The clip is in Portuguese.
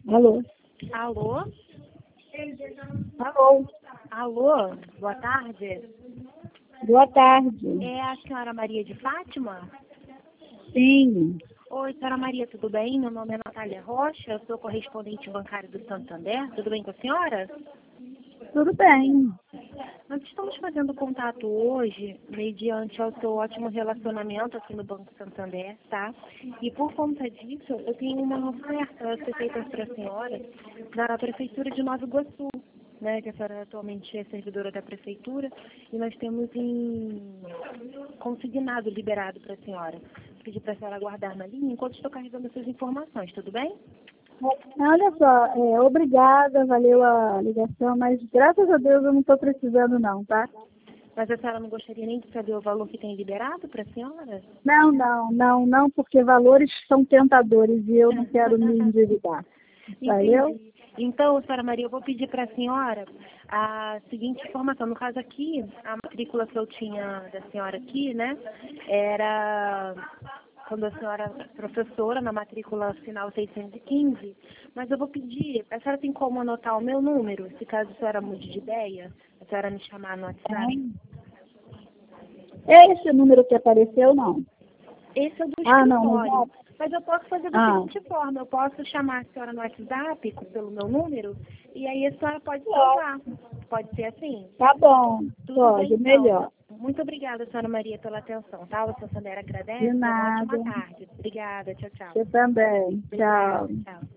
Alô? Alô? Alô? Alô? Boa tarde. Boa tarde. É a senhora Maria de Fátima? Sim. Oi, senhora Maria, tudo bem? Meu nome é Natália Rocha, eu sou correspondente bancário do Santander. Tudo bem com a senhora? Tudo bem. Nós estamos fazendo contato hoje, mediante ao seu ótimo relacionamento aqui no Banco Santander, tá? E por conta disso, eu tenho uma oferta a ser feita para a senhora da Prefeitura de Nova Iguaçu, né? Que a senhora atualmente é servidora da Prefeitura, e nós temos consignado, liberado para a senhora. Pedi para a senhora aguardar na linha enquanto estou carregando essas informações, tudo bem? Olha só, obrigada, valeu a ligação, mas graças a Deus eu não estou precisando não, tá? Mas a senhora não gostaria nem de saber o valor que tem liberado para a senhora? Não, porque valores são tentadores e eu não quero me endividar. Valeu? Entendi. Então, senhora Maria, eu vou pedir para a senhora a seguinte informação. No caso aqui, a matrícula que eu tinha da senhora aqui, né, era quando a senhora era professora, na matrícula final 615, mas eu vou pedir, a senhora tem como anotar o meu número, se caso a senhora mude de ideia, a senhora me chamar no WhatsApp? É esse o número que apareceu, não? Esse é do Não. escritório. Mas eu posso fazer da seguinte forma, eu posso chamar a senhora no WhatsApp pelo meu número, e aí a senhora pode salvar. Pode ser assim? Tá bom, Tudo pode, bem, então. melhor. Muito obrigada, senhora Maria, pela atenção, tá? O Santander De agradece. Uma nada. ótima tarde. Obrigada, tchau, tchau. Você também. Obrigada, Tchau. tchau.